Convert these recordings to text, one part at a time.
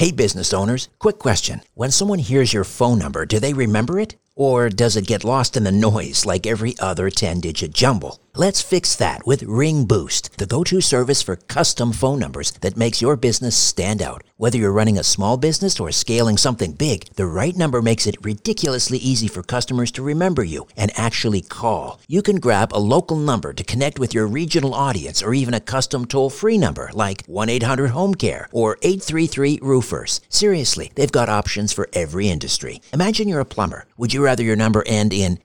Hey, business owners, quick question. When someone hears your phone number, do they remember it? Or does it get lost in the noise like every other 10-digit jumble? Let's fix that with Ring Boost, the go-to service for custom phone numbers that makes your business stand out. Whether you're running a small business or scaling something big, the right number makes it ridiculously easy for customers to remember you and actually call. You can grab a local number to connect with your regional audience or even a custom toll-free number like 1-800-HOME-CARE or 833-ROOFERS. Seriously, they've got options for every industry. Imagine you're a plumber. Would you rather your number end in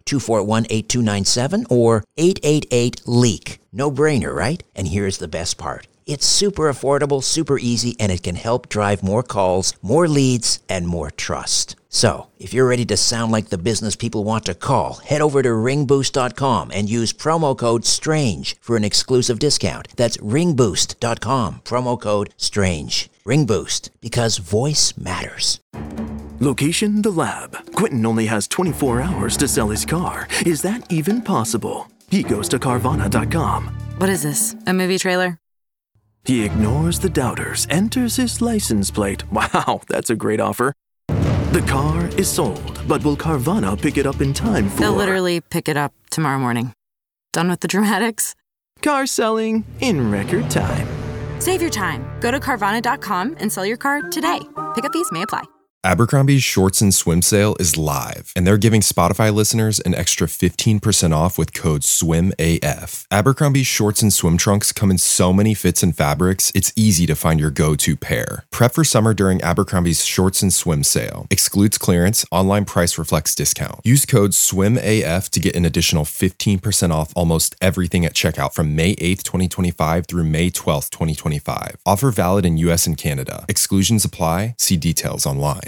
241-8297 or 888-LEAK? No brainer, right? And here's the best part. It's super affordable, super easy, and it can help drive more calls, more leads, and more trust. So, if you're ready to sound like the business people want to call, head over to ringboost.com and use promo code STRANGE for an exclusive discount. That's ringboost.com, promo code STRANGE. Ring Boost, because voice matters. Location, the lab. Quentin only has 24 hours to sell his car. Is that even possible? He goes to Carvana.com. What is this, a movie trailer? He ignores the doubters, enters his license plate. Wow, that's a great offer. The car is sold, but will Carvana pick it up in time for... They'll literally pick it up tomorrow morning. Done with the dramatics? Car selling in record time. Save your time. Go to Carvana.com and sell your car today. Pickup fees may apply. Abercrombie's Shorts and Swim sale is live, and they're giving Spotify listeners an extra 15% off with code SWIMAF. Abercrombie's Shorts and Swim trunks come in so many fits and fabrics, it's easy to find your go-to pair. Prep for summer during Abercrombie's Shorts and Swim sale. Excludes clearance, online price reflects discount. Use code SWIMAF to get an additional 15% off almost everything at checkout from May 8th, 2025 through May 12th, 2025. Offer valid in US and Canada. Exclusions apply. See details online.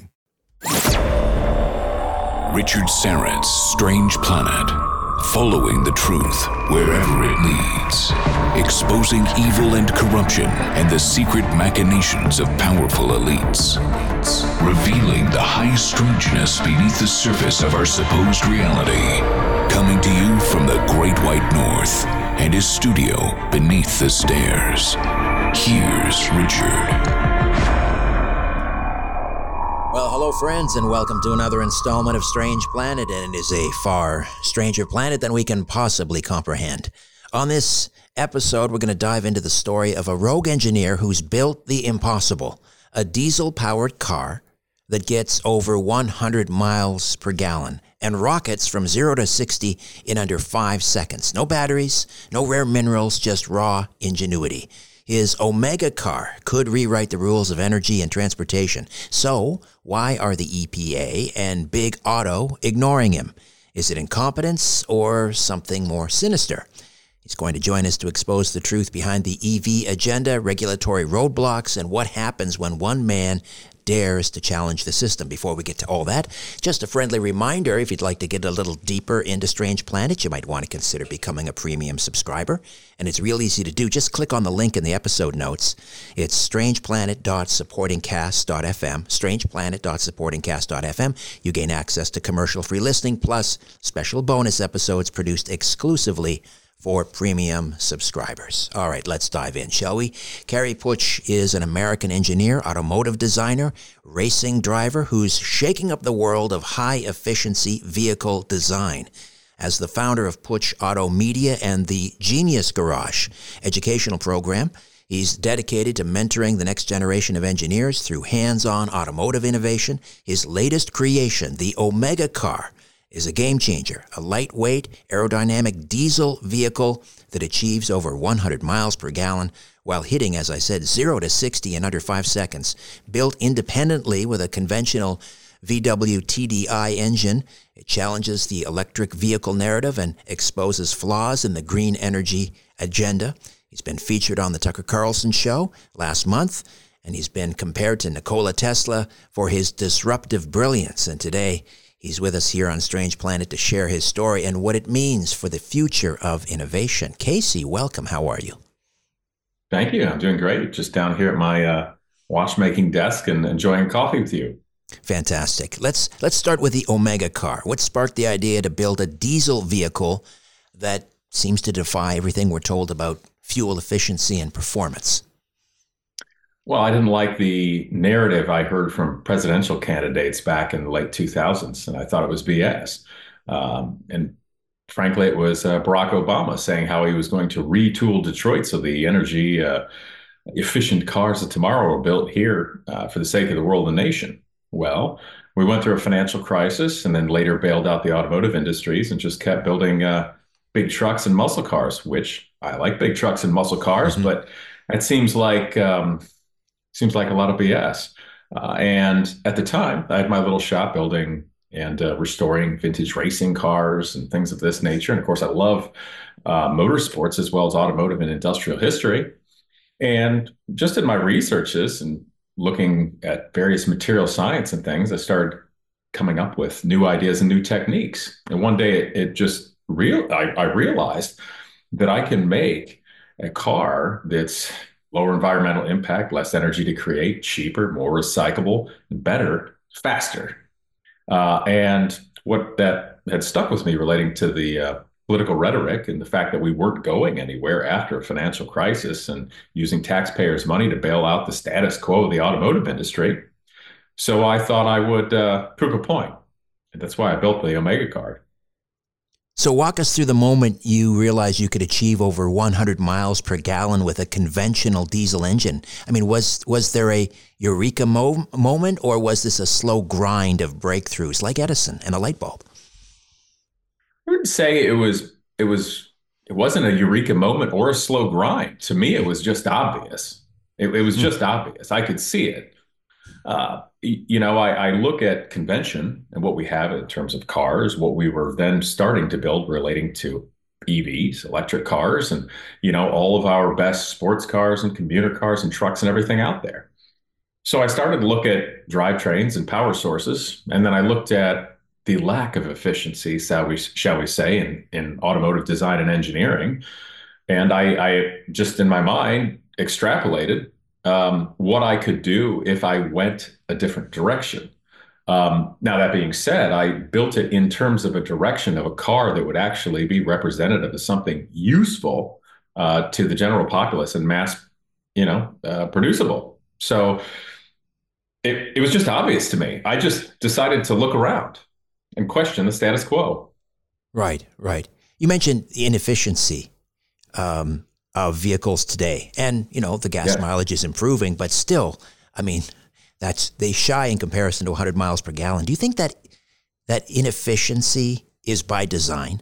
Richard Syrett's Strange Planet. Following the truth wherever it leads. Exposing evil and corruption and the secret machinations of powerful elites. Revealing the high strangeness beneath the surface of our supposed reality. Coming to you from the Great White North and his studio beneath the stairs. Here's Richard. Well, hello friends, and welcome to another installment of Strange Planet, and it is a far stranger planet than we can possibly comprehend. On this episode, we're going to dive into the story of a rogue engineer who's built the impossible, a diesel-powered car that gets over 100 miles per gallon and rockets from 0 to 60 in under 5 seconds. No batteries, no rare minerals, just raw ingenuity. His Omega car could rewrite the rules of energy and transportation. So, why are the EPA and Big Auto ignoring him? Is it incompetence or something more sinister? He's going to join us to expose the truth behind the EV agenda, regulatory roadblocks, and what happens when one man dares to challenge the system. Before we get to all that, just a friendly reminder, if you'd like to get a little deeper into Strange Planet, you might want to consider becoming a premium subscriber. And it's real easy to do. Just click on the link in the episode notes. It's strangeplanet.supportingcast.fm, strangeplanet.supportingcast.fm. You gain access to commercial-free listening, plus special bonus episodes produced exclusively for premium subscribers. All right, let's dive in, shall we? Kerry Puch is an American engineer, automotive designer, racing driver who's shaking up the world of high-efficiency vehicle design. As the founder of Puch Auto Media and the Genius Garage educational program, he's dedicated to mentoring the next generation of engineers through hands-on automotive innovation. His latest creation, the Omega car, is a game changer, a lightweight, aerodynamic diesel vehicle that achieves over 100 miles per gallon while hitting, as I said, 0 to 60 in under 5 seconds. Built independently with a conventional VW TDI engine, it challenges the electric vehicle narrative and exposes flaws in the green energy agenda. He's been featured on the Tucker Carlson Show last month, and he's been compared to Nikola Tesla for his disruptive brilliance. And today, he's with us here on Strange Planet to share his story and what it means for the future of innovation. Casey, welcome. How are you? Thank you. I'm doing great. Just down here at my watchmaking desk and enjoying coffee with you. Fantastic. Let's start with the Omega car. What sparked the idea to build a diesel vehicle that seems to defy everything we're told about fuel efficiency and performance? Well, I didn't like the narrative I heard from presidential candidates back in the late 2000s, and I thought it was BS. And frankly, it was Barack Obama saying how he was going to retool Detroit so the energy efficient cars of tomorrow are built here for the sake of the world and nation. Well, we went through a financial crisis and then later bailed out the automotive industries and just kept building big trucks and muscle cars, which I like big trucks and muscle cars, but it seems like a lot of BS. And at the time, I had my little shop building and restoring vintage racing cars and things of this nature. And of course, I love motorsports as well as automotive and industrial history. And just in my researches and looking at various material science and things, I started coming up with new ideas and new techniques. And one day I realized that I can make a car that's lower environmental impact, less energy to create, cheaper, more recyclable, better, faster. And what that had stuck with me relating to the political rhetoric and the fact that we weren't going anywhere after a financial crisis and using taxpayers' money to bail out the status quo of the automotive industry. So I thought I would prove a point. And that's why I built the Omega Card. So walk us through the moment you realized you could achieve over 100 miles per gallon with a conventional diesel engine. I mean, was there a eureka moment, or was this a slow grind of breakthroughs like Edison and a light bulb? I would say it wasn't a eureka moment or a slow grind. To me, it was just obvious. It was just obvious. I could see it. I look at convention and what we have in terms of cars, what we were then starting to build relating to EVs, electric cars, and, all of our best sports cars and commuter cars and trucks and everything out there. So I started to look at drivetrains and power sources, and then I looked at the lack of efficiency, shall we say, in automotive design and engineering. And I just in my mind extrapolated what I could do if I went a different direction. Now, that being said, I built it in terms of a direction of a car that would actually be representative of something useful to the general populace and mass, producible. So it was just obvious to me. I just decided to look around and question the status quo. Right. You mentioned the inefficiency of vehicles today. And, the gas mileage is improving, but still, I mean, they shy in comparison to 100 miles per gallon. Do you think that inefficiency is by design?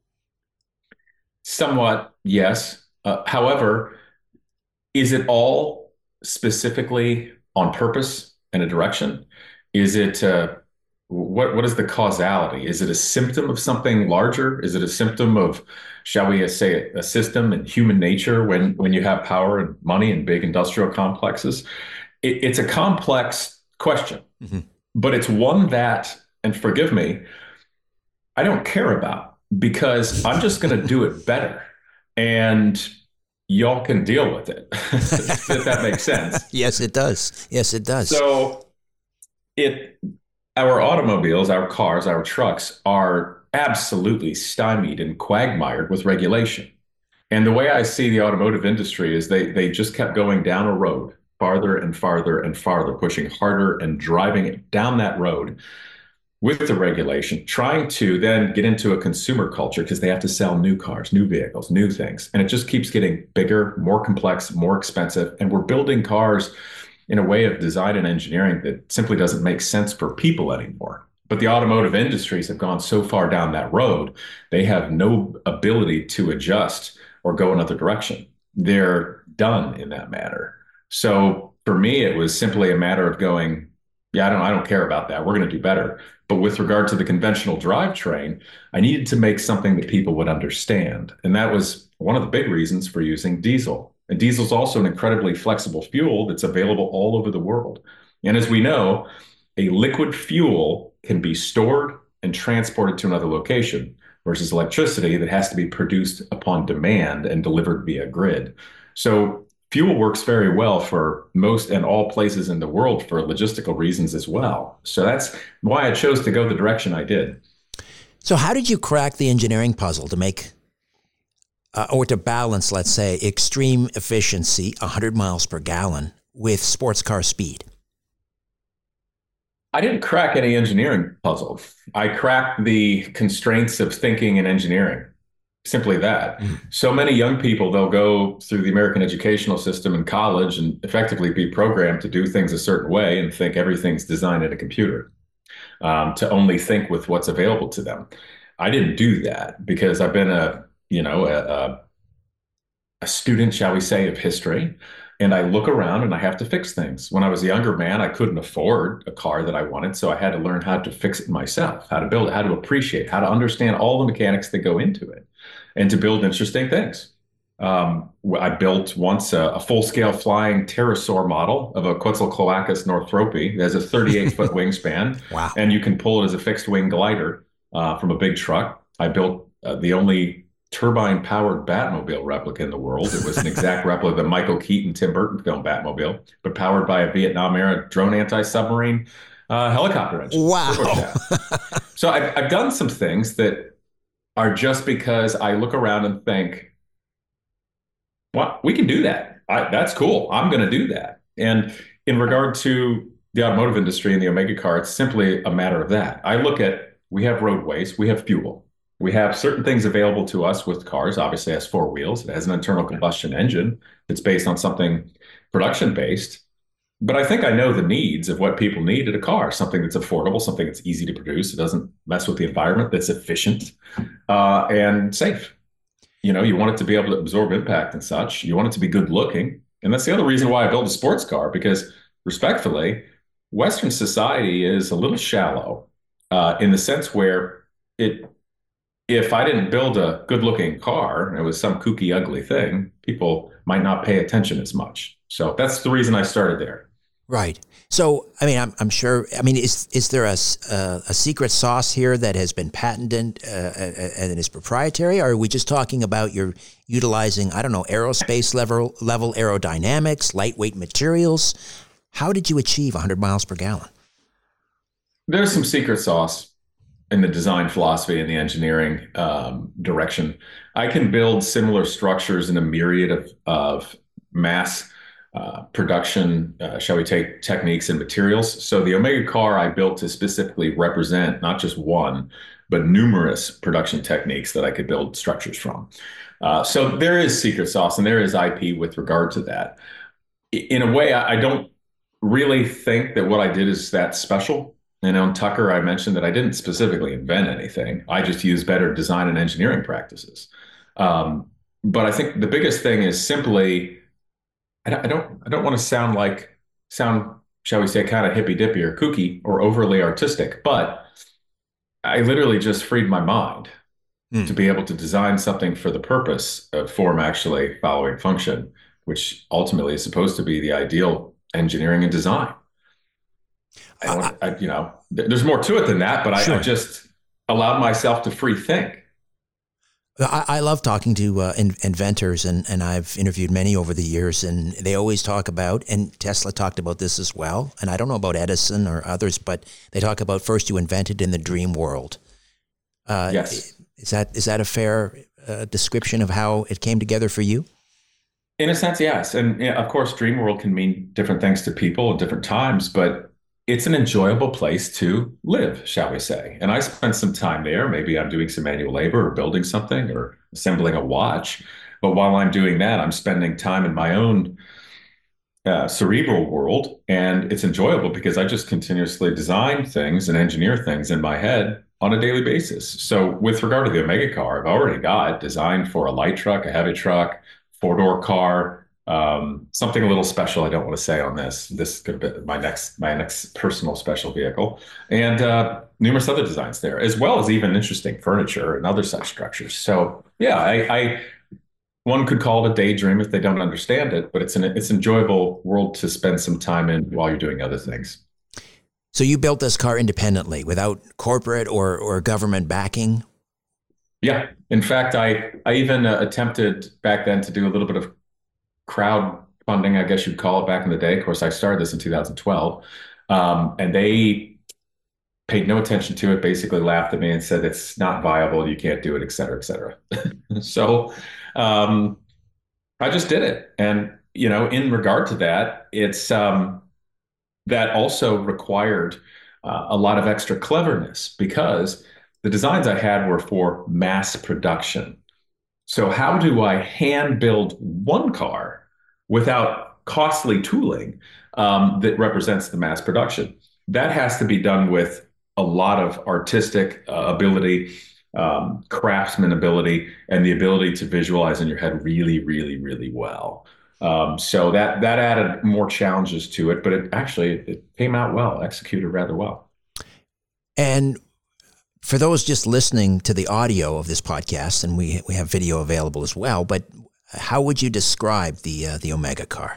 Somewhat, yes. However, is it all specifically on purpose and a direction? Is it what is the causality? Is it a symptom of something larger? Is it a symptom of, shall we say, a system and human nature when you have power and money and big industrial complexes? It's a complex question, but it's one that, and forgive me, I don't care about, because I'm just going to do it better. And y'all can deal with it, if that makes sense. Yes, it does. So our automobiles, our cars, our trucks are absolutely stymied and quagmired with regulation. And the way I see the automotive industry is they just kept going down a road, farther and farther and farther, pushing harder and driving it down that road with the regulation, trying to then get into a consumer culture because they have to sell new cars, new vehicles, new things. And it just keeps getting bigger, more complex, more expensive. And we're building cars in a way of design and engineering that simply doesn't make sense for people anymore. But the automotive industries have gone so far down that road, they have no ability to adjust or go another direction. They're done in that matter. So for me, it was simply a matter of going, I don't care about that. We're going to do better. But with regard to the conventional drivetrain, I needed to make something that people would understand. And that was one of the big reasons for using diesel. And diesel is also an incredibly flexible fuel that's available all over the world. And as we know, a liquid fuel can be stored and transported to another location versus electricity that has to be produced upon demand and delivered via grid. So fuel works very well for most and all places in the world for logistical reasons as well. So that's why I chose to go the direction I did. So how did you crack the engineering puzzle to make or to balance, let's say, extreme efficiency, 100 miles per gallon, with sports car speed? I didn't crack any engineering puzzle. I cracked the constraints of thinking and engineering. Simply that. So many young people, they'll go through the American educational system in college and effectively be programmed to do things a certain way and think everything's designed in a computer, to only think with what's available to them. I didn't do that because I've been a student, shall we say, of history. And I look around and I have to fix things. When I was a younger man, I couldn't afford a car that I wanted. So I had to learn how to fix it myself, how to build it, how to appreciate, how to understand all the mechanics that go into it, and to build interesting things. I built once a full-scale flying pterosaur model of a Quetzalcoatlus northropi. It has a 38-foot wingspan. Wow. And you can pull it as a fixed-wing glider from a big truck. I built the only turbine-powered Batmobile replica in the world. It was an exact replica of the Michael Keaton, Tim Burton film Batmobile, but powered by a Vietnam-era drone anti-submarine helicopter engine. Wow. So I've done some things that are just because I look around and think, well, we can do that. That's cool. I'm going to do that. And in regard to the automotive industry and the Omega car, it's simply a matter of that. I look at, we have roadways, we have fuel. We have certain things available to us with cars. Obviously, it has four wheels. It has an internal combustion engine that's based on something production-based. But I think I know the needs of what people need in a car, something that's affordable, something that's easy to produce. It doesn't mess with the environment, that's efficient and safe. You want it to be able to absorb impact and such. You want it to be good looking. And that's the other reason why I built a sports car, because respectfully, Western society is a little shallow in the sense where if I didn't build a good looking car and it was some kooky, ugly thing, people might not pay attention as much. So that's the reason I started there. Right. So, I mean, I'm sure, I mean, is there a secret sauce here that has been patented and is proprietary? Or are we just talking about you're utilizing, I don't know, aerospace level aerodynamics, lightweight materials? How did you achieve 100 miles per gallon? There's some secret sauce in the design philosophy and the engineering direction. I can build similar structures in a myriad of mass production, shall we take, techniques and materials. So the Omega car I built to specifically represent not just one, but numerous production techniques that I could build structures from. So there is secret sauce and there is IP with regard to that. In a way, I don't really think that what I did is that special. And on Tucker, I mentioned that I didn't specifically invent anything. I just used better design and engineering practices. But I think the biggest thing is simply, I don't want to sound, shall we say, kind of hippy dippy or kooky or overly artistic, but I literally just freed my mind to be able to design something for the purpose of form actually following function, which ultimately is supposed to be the ideal engineering and design. There's more to it than that, but sure. I just allowed myself to free think. I love talking to inventors, and I've interviewed many over the years, and they always talk about, and Tesla talked about this as well, and I don't know about Edison or others, but they talk about first you invented in the dream world. Yes. Is that a fair description of how it came together for you? In a sense, yes. And of course, dream world can mean different things to people at different times, but it's an enjoyable place to live, shall we say. And I spent some time there. Maybe I'm doing some manual labor or building something or assembling a watch. But while I'm doing that, I'm spending time in my own cerebral world. And it's enjoyable because I just continuously design things and engineer things in my head on a daily basis. So with regard to the Omega car, I've already got designed for a light truck, a heavy truck, four-door car, something a little special I don't want to say on this. This could be my next personal special vehicle, and numerous other designs there, as well as even interesting furniture and other such structures. So yeah, one could call it a daydream if they don't understand it, but it's an enjoyable world to spend some time in while you're doing other things. So you built this car independently without corporate or government backing? Yeah. In fact, I even attempted back then to do a little bit of crowdfunding, I guess you'd call it, back in the day. Of course, I started this in 2012, and they paid no attention to it, basically laughed at me and said, it's not viable, you can't do it, et cetera, et cetera. So I just did it. And in regard to that, it's that also required a lot of extra cleverness because the designs I had were for mass production. So how do I hand build one car without costly tooling that represents the mass production? That has to be done with a lot of artistic ability, craftsman ability, and the ability to visualize in your head really, really, really well. So that added more challenges to it, but it came out well, executed rather well. And for those just listening to the audio of this podcast, and we have video available as well, but how would you describe the Omega car?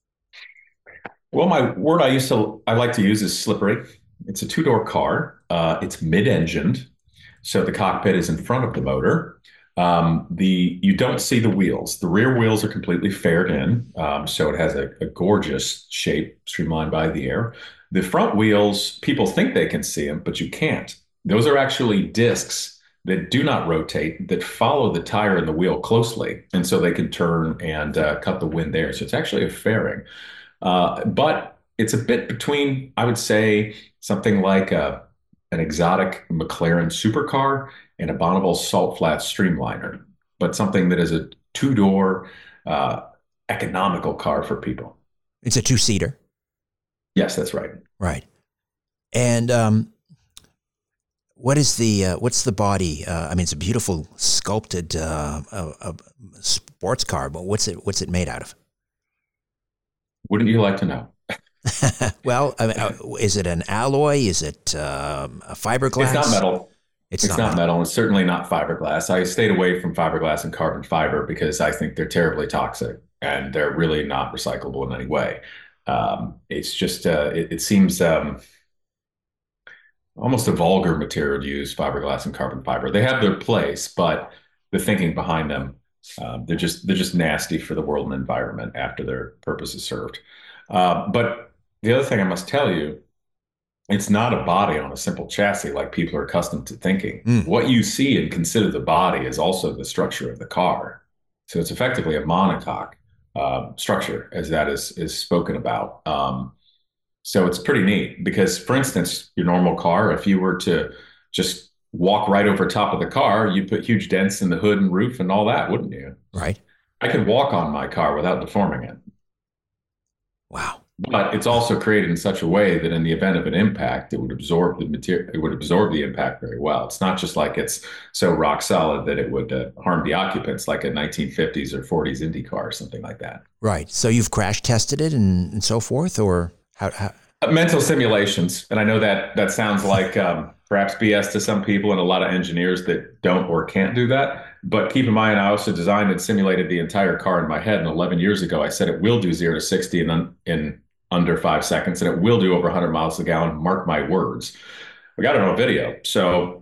Well, my word I like to use is slippery. It's a two-door car. It's mid-engined, so the cockpit is in front of the motor. You don't see the wheels. The rear wheels are completely faired in, so it has a gorgeous shape streamlined by the air. The front wheels, people think they can see them, but you can't. Those are actually discs that do not rotate, that follow the tire and the wheel closely, and so they can turn and cut the wind there. So it's actually a fairing. But it's a bit between, I would say, something like an exotic McLaren supercar and a Bonneville Salt Flat Streamliner, but something that is a two-door economical car for people. It's a two-seater. Yes, that's right. Right. And what's the body? I mean, it's a beautiful sculpted sports car, but what's it made out of? Wouldn't you like to know? Well, I mean, is it an alloy? Is it a fiberglass? It's not metal. It's not metal. It's certainly not fiberglass. I stayed away from fiberglass and carbon fiber because I think they're terribly toxic and they're really not recyclable in any way. It's just, it seems almost a vulgar material to use, fiberglass and carbon fiber. They have their place, but the thinking behind them, they're just nasty for the world and environment after their purpose is served. But the other thing I must tell you, it's not a body on a simple chassis like people are accustomed to thinking. What you see and consider the body is also the structure of the car. So it's effectively a monocoque structure, as that is spoken about. So it's pretty neat because, for instance, your normal car, if you were to just walk right over top of the car, you'd put huge dents in the hood and roof and all that, wouldn't you? Right. I could walk on my car without deforming it. Wow. But it's also created in such a way that in the event of an impact, it would absorb the material, it would absorb the impact very well. It's not just like it's so rock solid that it would harm the occupants like a 1950s or 40s Indy car or something like that. Right. So you've crash tested it and so forth, or how? Mental simulations. And I know that sounds like perhaps BS to some people and a lot of engineers that don't or can't do that. But keep in mind, I also designed and simulated the entire car in my head. And 11 years ago, I said it will do 0 to 60 in under 5 seconds, and it will do over 100 miles a gallon. Mark my words. We got it on video. So,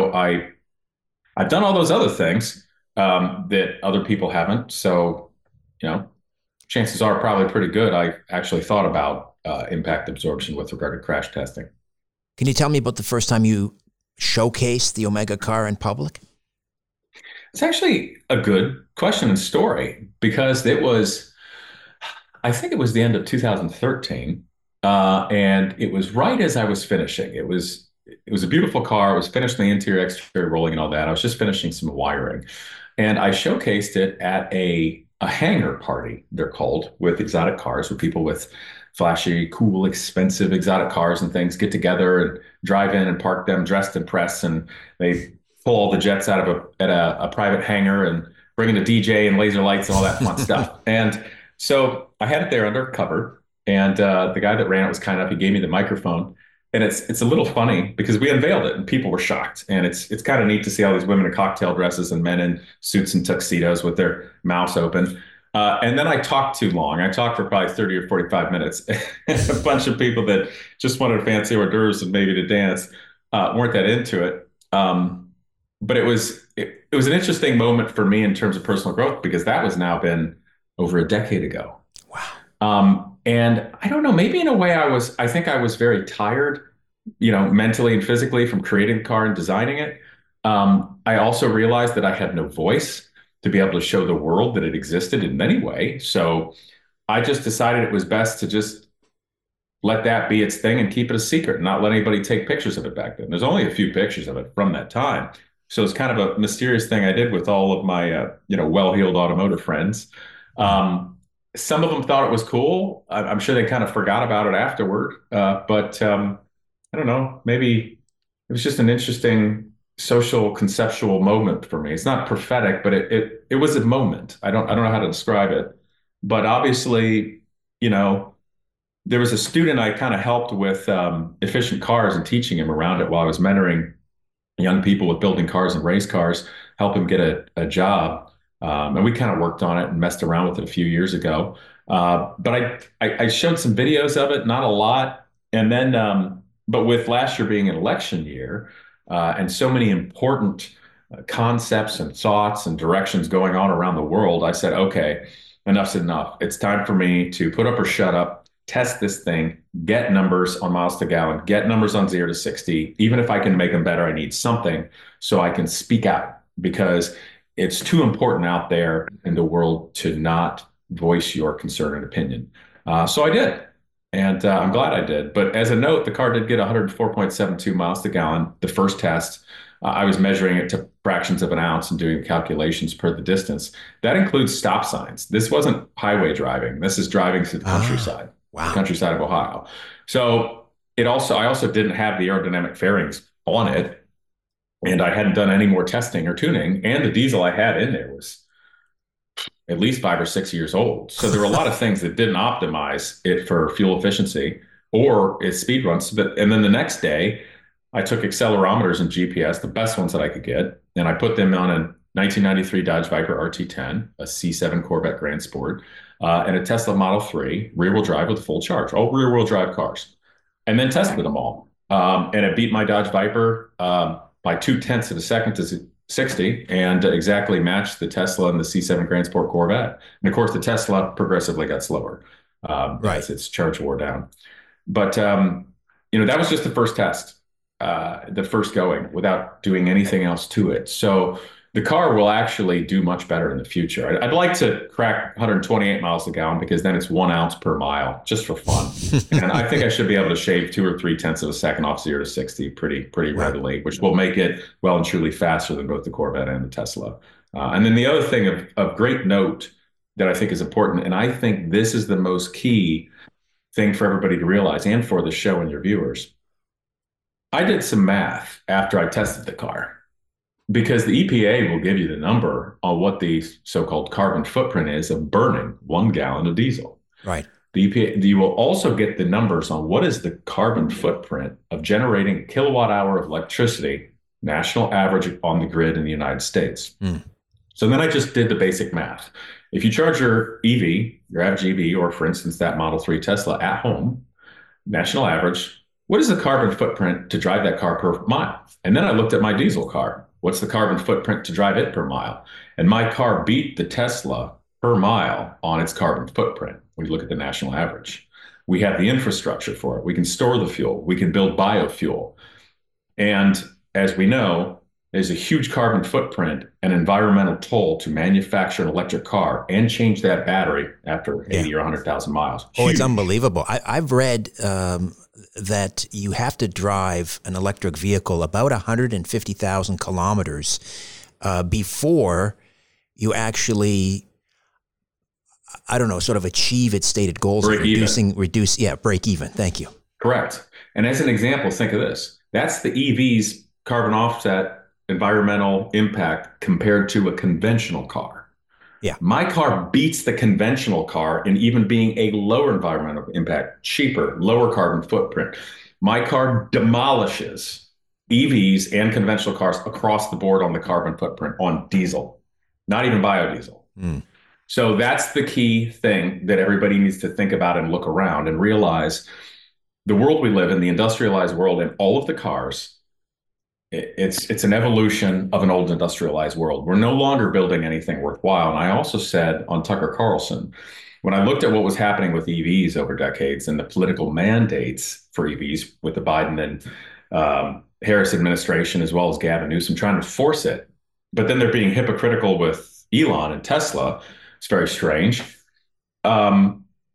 I've done all those other things that other people haven't. So, chances are probably pretty good. I actually thought about impact absorption with regard to crash testing. Can you tell me about the first time you showcased the Omega car in public? It's actually a good question and story because I think it was the end of 2013, and it was right as I was finishing. It was a beautiful car. It was finished in the interior, exterior rolling and all that. I was just finishing some wiring, and I showcased it at a hangar party, they're called, with exotic cars, where people with flashy, cool, expensive exotic cars and things get together and drive in and park them dressed in press, and they pull all the jets out of a private hangar and bring in a DJ and laser lights and all that fun stuff. And so I had it there undercover, and the guy that ran it was kind enough. He gave me the microphone, and it's a little funny because we unveiled it and people were shocked. And it's kind of neat to see all these women in cocktail dresses and men in suits and tuxedos with their mouths open. And then I talked too long. I talked for probably 30 or 45 minutes. A bunch of people that just wanted fancy hors d'oeuvres and maybe to dance weren't that into it. But it was an interesting moment for me in terms of personal growth because that was now been over a decade ago. Wow. And I don't know, maybe in a way I think I was very tired, mentally and physically from creating the car and designing it. I also realized that I had no voice to be able to show the world that it existed in any way. So I just decided it was best to just let that be its thing and keep it a secret and not let anybody take pictures of it back then. There's only a few pictures of it from that time. So it's kind of a mysterious thing I did with all of my, well-heeled automotive friends. Some of them thought it was cool. I'm sure they kind of forgot about it afterward. But I don't know, maybe it was just an interesting social conceptual moment for me. It's not prophetic, but it was a moment. I don't know how to describe it. But obviously, there was a student I kind of helped with efficient cars and teaching him around it while I was mentoring young people with building cars and race cars, help him get a job. And we kind of worked on it and messed around with it a few years ago. But I showed some videos of it, not a lot. And then, but with last year being an election year and so many important concepts and thoughts and directions going on around the world, I said, okay, enough's enough. It's time for me to put up or shut up, test this thing, get numbers on miles to gallon, get numbers on 0 to 60. Even if I can make them better, I need something so I can speak out, because it's too important out there in the world to not voice your concern and opinion. So I did. And I'm glad I did. But as a note, the car did get 104.72 miles to gallon the first test. I was measuring it to fractions of an ounce and doing calculations per the distance. That includes stop signs. This wasn't highway driving. This is driving to the countryside. Wow. The countryside of Ohio. So I also didn't have the aerodynamic fairings on it, and I hadn't done any more testing or tuning. And the diesel I had in there was at least 5 or 6 years old. So there were a lot of things that didn't optimize it for fuel efficiency or its speed runs. And then the next day, I took accelerometers and GPS, the best ones that I could get, and I put them on a 1993 Dodge Viper RT10, a C7 Corvette Grand Sport, and a Tesla Model 3 rear-wheel drive with a full charge, all rear-wheel drive cars, and then tested them all. And it beat my Dodge Viper by 0.2 of a second to 60, and exactly matched the Tesla and the C7 Grand Sport Corvette. And of course, the Tesla progressively got slower as its charge wore down. But that was just the first test, the first going, without doing anything else to it. So the car will actually do much better in the future. I'd like to crack 128 miles a gallon, because then it's 1 ounce per mile, just for fun. And I think I should be able to shave 2 or 0.3 of a second off 0 to 60 pretty readily, which will make it well and truly faster than both the Corvette and the Tesla. And then the other thing of great note that I think is important, and I think this is the most key thing for everybody to realize, and for the show and your viewers, I did some math after I tested the car, because the EPA will give you the number on what the so-called carbon footprint is of burning 1 gallon of diesel. Right. The EPA, you will also get the numbers on what is the carbon footprint of generating a kilowatt hour of electricity, national average on the grid in the United States. So then I just did the basic math. If you charge your EV, your average EV, or for instance, that Model 3 Tesla at home, national average, what is the carbon footprint to drive that car per mile? And then I looked at my diesel car. What's the carbon footprint to drive it per mile? And my car beat the Tesla per mile on its carbon footprint when you look at the national average. We have the infrastructure for it. We can store the fuel. We can build biofuel. And as we know, there's a huge carbon footprint and environmental toll to manufacture an electric car and change that battery after 80 or 100,000 miles. Oh, it's unbelievable. I've read that you have to drive an electric vehicle about 150,000 kilometers before you actually, sort of achieve its stated goals. Break even. Break even. Thank you. Correct. And as an example, think of this. That's the EV's carbon offset environmental impact compared to a conventional car. Yeah. My car beats the conventional car in even being a lower environmental impact, cheaper, lower carbon footprint. My car demolishes EVs and conventional cars across the board on the carbon footprint on diesel, not even biodiesel. So that's the key thing that everybody needs to think about and look around and realize. The world we live in, the industrialized world, and all of the cars, it's an evolution of an old industrialized world. We're no longer building anything worthwhile. And I also said on Tucker Carlson, when I looked at what was happening with EVs over decades and the political mandates for EVs with the Biden and Harris administration, as well as Gavin Newsom trying to force it, but then they're being hypocritical with Elon and Tesla. It's very strange.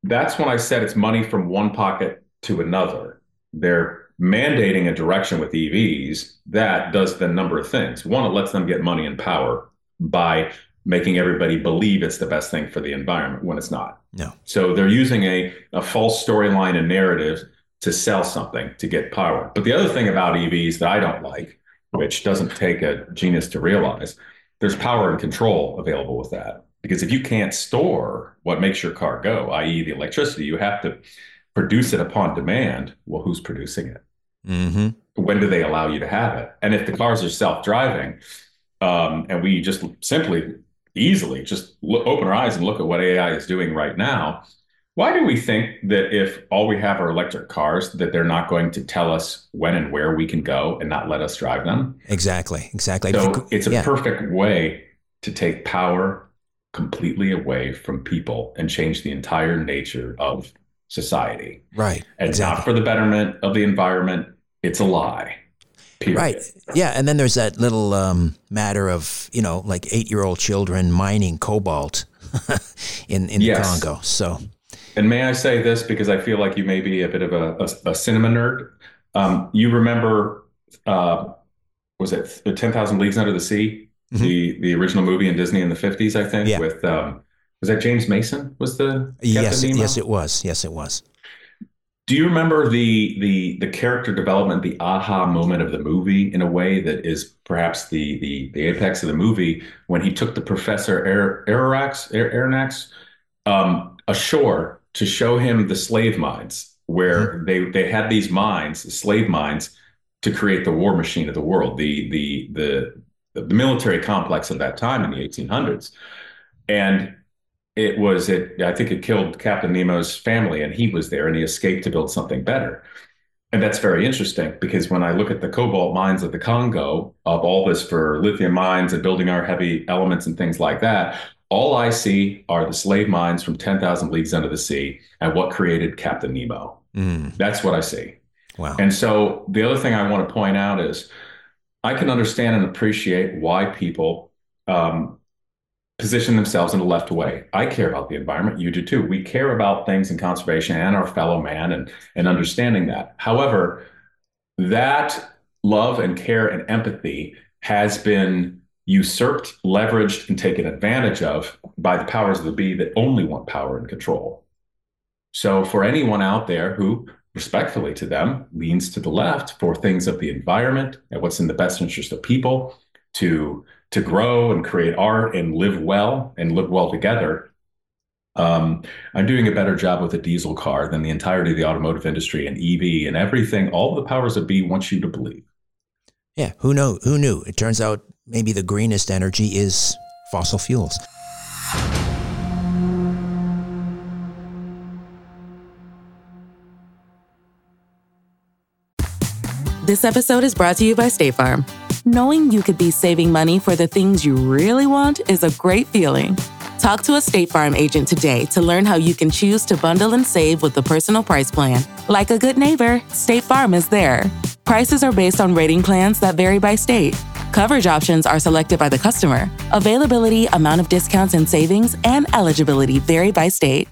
that's when I said it's money from one pocket to another. They're mandating a direction with EVs that does the number of things. One, it lets them get money and power by making everybody believe it's the best thing for the environment when it's not. No. So they're using a false storyline and narrative to sell something to get power. But the other thing about EVs that I don't like, which doesn't take a genius to realize, there's power and control available with that. Because if you can't store what makes your car go, i.e. the electricity, you have to produce it upon demand. Well, who's producing it? Mm-hmm. When do they allow you to have it? And if the cars are self-driving, and we just simply, easily just open our eyes and look at what AI is doing right now, why do we think that if all we have are electric cars, that they're not going to tell us when and where we can go and not let us drive them? Exactly. So it's a perfect way to take power completely away from people and change the entire nature of society. Right. And not for the betterment of the environment. It's a lie. Period. Right. Yeah. And then there's that little matter of, like 8-year-old children mining cobalt in the Congo. So. And may I say this, because I feel like you may be a bit of a cinema nerd. You remember, was it 10,000 Leagues Under the Sea? Mm-hmm. The original movie in Disney in the 50s, I think, with, was that James Mason was the Captain Nemo? Yes, it was. Yes, it was. Do you remember the character development, the aha moment of the movie, in a way that is perhaps the apex of the movie, when he took the Professor Aronnax ashore to show him the slave mines, where they had these mines, the slave mines, to create the war machine of the world, the military complex at that time in the 1800s. And I think it killed Captain Nemo's family, and he was there, and he escaped to build something better. And that's very interesting, because when I look at the cobalt mines of the Congo, of all this for lithium mines and building our heavy elements and things like that, all I see are the slave mines from 10,000 Leagues Under the Sea and what created Captain Nemo. That's what I see. Wow. And so the other thing I want to point out is I can understand and appreciate why people position themselves in a left way. I care about the environment. You do too. We care about things in conservation and our fellow man and understanding that. However, that love and care and empathy has been usurped, leveraged, and taken advantage of by the powers of the be that only want power and control. So for anyone out there who, respectfully to them, leans to the left for things of the environment and what's in the best interest of people to grow and create art and live well together, I'm doing a better job with a diesel car than the entirety of the automotive industry and EV and everything, all the powers that be want you to believe. Yeah, who knew? It turns out maybe the greenest energy is fossil fuels. This episode is brought to you by State Farm. Knowing you could be saving money for the things you really want is a great feeling. Talk to a State Farm agent today to learn how you can choose to bundle and save with the Personal Price Plan. Like a good neighbor, State Farm is there. Prices are based on rating plans that vary by state. Coverage options are selected by the customer. Availability, amount of discounts and savings, and eligibility vary by state.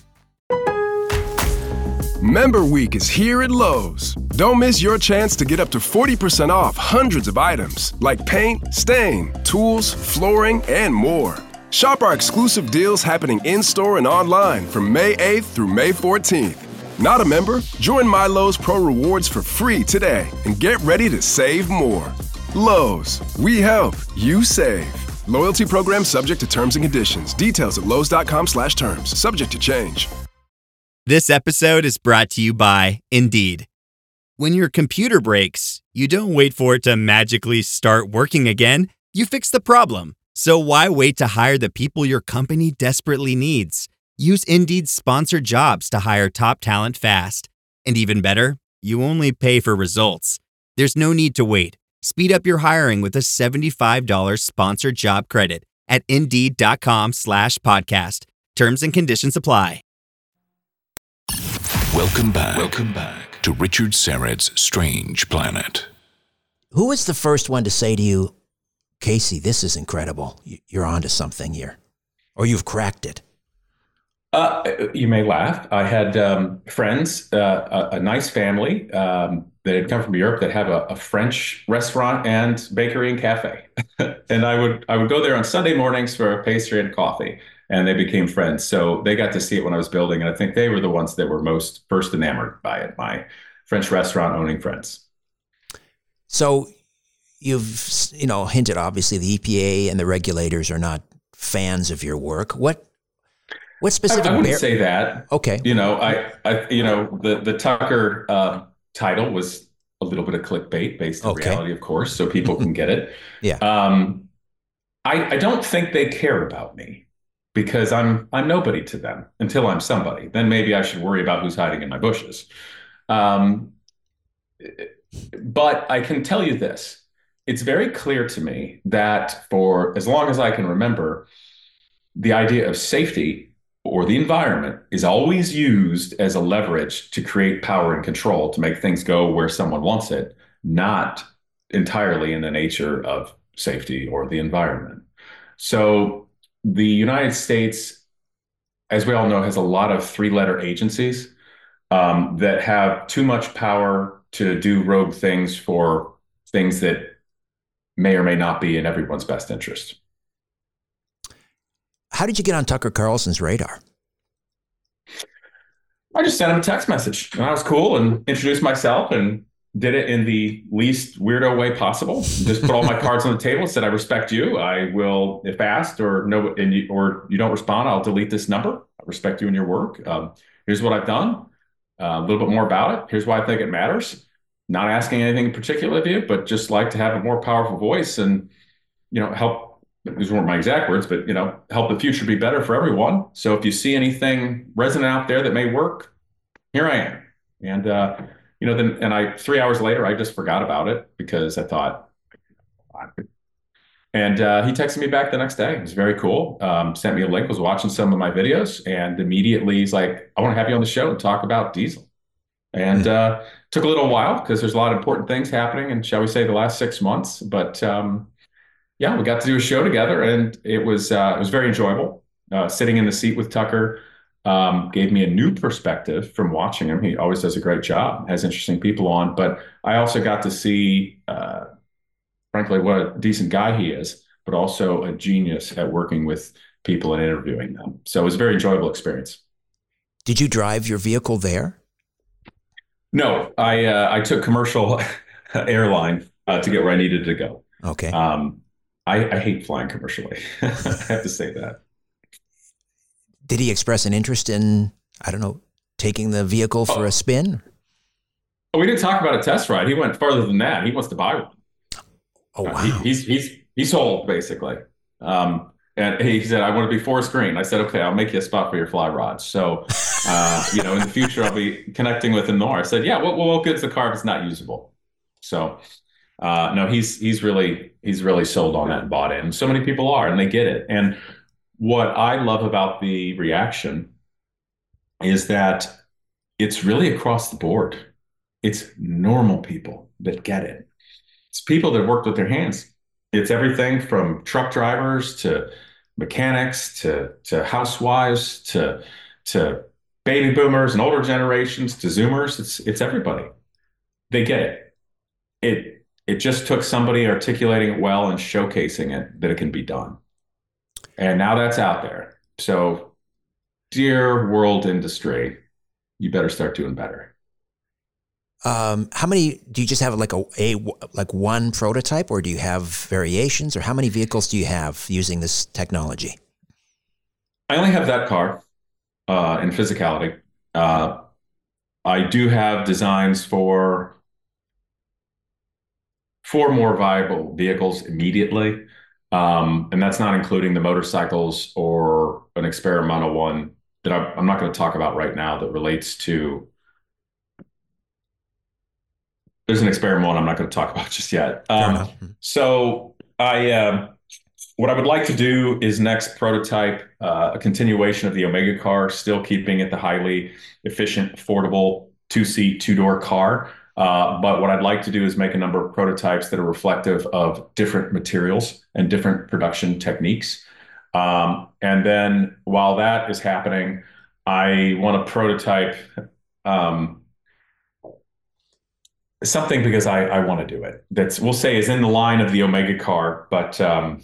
Member Week is here at Lowe's. Don't miss your chance to get up to 40% off hundreds of items like paint, stain, tools, flooring, and more. Shop our exclusive deals happening in-store and online from May 8th through May 14th. Not a member? Join My Lowe's Pro Rewards for free today and get ready to save more. Lowe's, we help, you save. Loyalty program subject to terms and conditions. Details at lowes.com/terms. Subject to change. This episode is brought to you by Indeed. When your computer breaks, you don't wait for it to magically start working again. You fix the problem. So why wait to hire the people your company desperately needs? Use Indeed's sponsored jobs to hire top talent fast. And even better, you only pay for results. There's no need to wait. Speed up your hiring with a $75 sponsored job credit at Indeed.com/podcast. Terms and conditions apply. Welcome back to Richard Syrett's Strange Planet. Who was the first one to say to you, Casey, this is incredible. You're onto something here. Or you've cracked it. You may laugh. I had friends, a nice family that had come from Europe that have a French restaurant and bakery and cafe, and I would go there on Sunday mornings for a pastry and coffee, and they became friends. So they got to see it when I was building, and I think they were the ones that were most first enamored by it. My French restaurant owning friends. So you've hinted obviously the EPA and the regulators are not fans of your work. What specific? I wouldn't say that. Okay. The Tucker title was a little bit of clickbait based on reality, of course, so people can get it. Yeah. I don't think they care about me because I'm nobody to them until I'm somebody. Then maybe I should worry about who's hiding in my bushes. But I can tell you this. It's very clear to me that for as long as I can remember, the idea of safety or the environment is always used as a leverage to create power and control to make things go where someone wants it, not entirely in the nature of safety or the environment. So the United States, as we all know, has a lot of three-letter agencies that have too much power to do rogue things for things that may or may not be in everyone's best interest. How did you get on Tucker Carlson's radar? I just sent him a text message and I was cool and introduced myself and did it in the least weirdo way possible. Just put all my cards on the table and said, I respect you. I will, if asked or you don't respond, I'll delete this number. I respect you and your work. Here's what I've done. A little bit more about it. Here's why I think it matters. Not asking anything in particular of you, but just like to have a more powerful voice and, help. These weren't my exact words, but, help the future be better for everyone. So if you see anything resonant out there that may work, here I am. And, then 3 hours later, I just forgot about it because I thought, and he texted me back the next day. It was very cool. Sent me a link, was watching some of my videos, and immediately he's like, I want to have you on the show and talk about diesel. And took a little while because there's a lot of important things happening in, shall we say, the last 6 months. But we got to do a show together, and it was very enjoyable. Sitting in the seat with Tucker gave me a new perspective from watching him. He always does a great job, has interesting people on. But I also got to see, frankly, what a decent guy he is, but also a genius at working with people and interviewing them. So it was a very enjoyable experience. Did you drive your vehicle there? No, I took commercial airline to get where I needed to go. Okay. I hate flying commercially. I have to say that. Did he express an interest in, taking the vehicle for a spin? We didn't talk about a test ride. He went further than that. He wants to buy one. Oh, wow. He's sold, basically. And he said, I want to be forest green. I said, okay, I'll make you a spot for your fly rods. So, in the future, I'll be connecting with him more. I said, yeah, what good's the car if it's not usable? So, no, he's really sold on that and bought in. And so many people are, and they get it. And what I love about the reaction is that it's really across the board. It's normal people that get it. It's people that worked with their hands. It's everything from truck drivers to mechanics to housewives to baby boomers and older generations to Zoomers. It's everybody. They get it. It just took somebody articulating it well and showcasing it that it can be done. And now that's out there. So, dear world industry, you better start doing better. How many do you just have like one prototype, or do you have variations, or how many vehicles do you have using this technology? I only have that car in physicality. I do have designs for 4 more viable vehicles immediately. And that's not including the motorcycles or an experimental one that I'm not going to talk about right now that relates to. There's an experimental one I'm not going to talk about just yet. So what I would like to do is next prototype a continuation of the Omega car, still keeping it the highly efficient, affordable 2-seat, 2-door car. But what I'd like to do is make a number of prototypes that are reflective of different materials and different production techniques. And then while that is happening, I want to prototype um, something because I want to do it. That's, we'll say, is in the line of the Omega car, but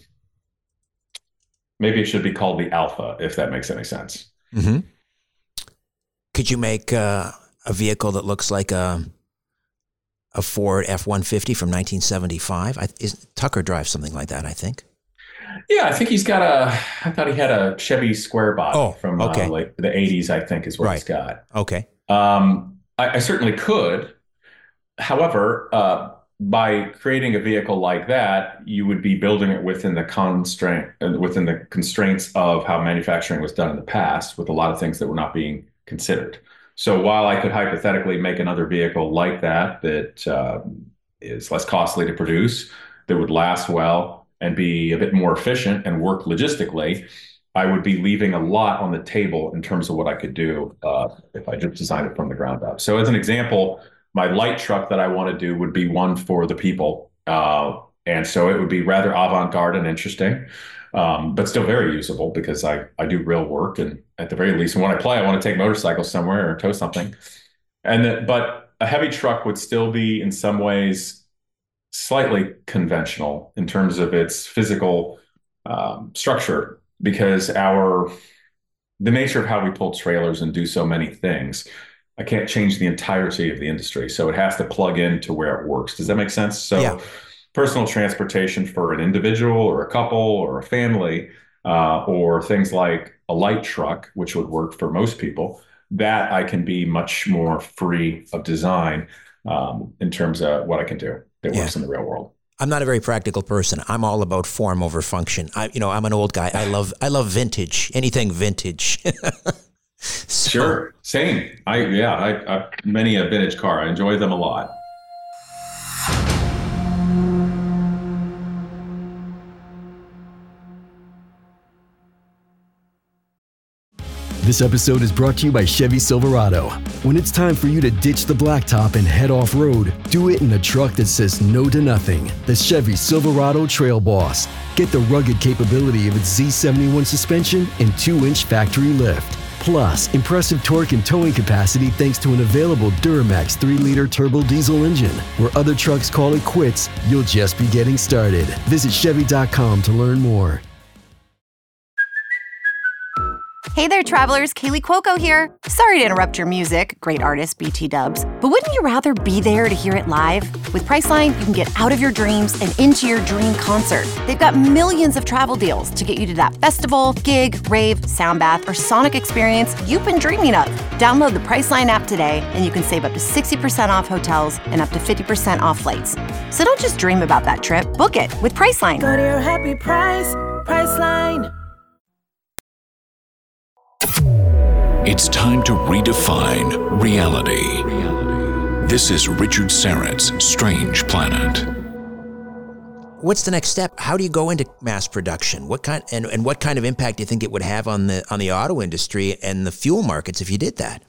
maybe it should be called the Alpha, if that makes any sense. Mm-hmm. Could you make a vehicle that looks like a Ford F-150 from 1975? Tucker drives something like that, I think. Yeah, I think he's got I thought he had a Chevy Square body from like the 80s, I think is what he's got. Okay. I certainly could. However, by creating a vehicle like that, you would be building it within the constraints of how manufacturing was done in the past, with a lot of things that were not being considered. So while I could hypothetically make another vehicle like that is less costly to produce, that would last well and be a bit more efficient and work logistically, I would be leaving a lot on the table in terms of what I could do if I just designed it from the ground up. So as an example, my light truck that I want to do would be one for the people. And so it would be rather avant-garde and interesting, but still very usable because I do real work. And at the very least, when I play, I want to take motorcycles somewhere or tow something. But a heavy truck would still be in some ways slightly conventional in terms of its physical structure, because the nature of how we pull trailers and do so many things, I can't change the entirety of the industry. So it has to plug into where it works. Does that make sense? So personal transportation for an individual or a couple or a family, or things like a light truck, which would work for most people, that I can be much more free of design in terms of what I can do that works in the real world. I'm not a very practical person. I'm all about form over function. I'm an old guy. I love vintage, anything vintage. Sure. Same. I many a vintage car. I enjoy them a lot. This episode is brought to you by Chevy Silverado. When it's time for you to ditch the blacktop and head off-road, do it in a truck that says no to nothing. The Chevy Silverado Trail Boss. Get the rugged capability of its Z71 suspension and 2-inch factory lift. Plus, impressive torque and towing capacity thanks to an available Duramax 3-liter turbo diesel engine. Where other trucks call it quits, you'll just be getting started. Visit Chevy.com to learn more. Hey there, travelers. Kaylee Cuoco here. Sorry to interrupt your music, great artist BT Dubs, but wouldn't you rather be there to hear it live? With Priceline, you can get out of your dreams and into your dream concert. They've got millions of travel deals to get you to that festival, gig, rave, sound bath, or sonic experience you've been dreaming of. Download the Priceline app today, and you can save up to 60% off hotels and up to 50% off flights. So don't just dream about that trip. Book it with Priceline. Go to your happy price, Priceline. It's time to redefine reality. This is Richard Syrett's Strange Planet. What's the next step? How do you go into mass production? What kind of impact do you think it would have on the auto industry and the fuel markets if you did that?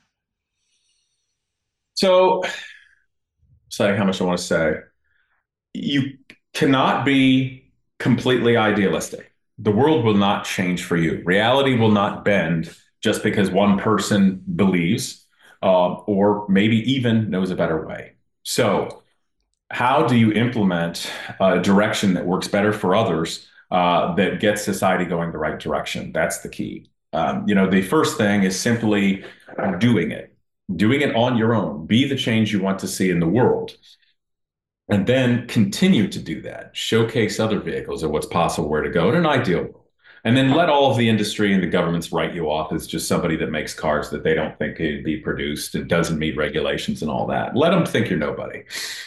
So how much I want to say. You cannot be completely idealistic. The world will not change for you. Reality will not bend just because one person believes or maybe even knows a better way. So how do you implement a direction that works better for others that gets society going the right direction? That's the key. The first thing is simply doing it on your own. Be the change you want to see in the world. And then continue to do that. Showcase other vehicles of what's possible, where to go in an ideal world. And then let all of the industry and the governments write you off as just somebody that makes cars that they don't think can be produced and doesn't meet regulations and all that. Let them think you're nobody.